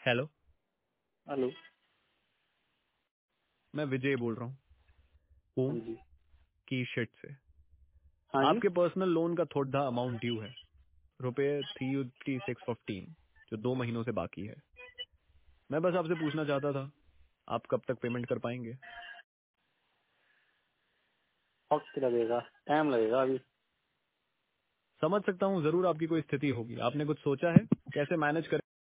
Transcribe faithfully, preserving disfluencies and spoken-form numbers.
Hello, hello. मैं विजय बोल रहा हूँ हाँ ओम जी। की शिट से। हाँ जी। आपके पर्सनल लोन का थोड़ा अमाउंट ड्यू है, रुपए थ्री थ्री सिक्स फिफ्टीन, जो दो महीनों से बाकी है। मैं बस आपसे पूछना चाहता था, आप कब तक पेमेंट कर पाएंगे? वक्त लगेगा, टाइम लगेगा अभी। समझ सकता हूँ, जरूर आपकी कोई स्थिति होगी। आपने कुछ सोचा है कैसे मैनेज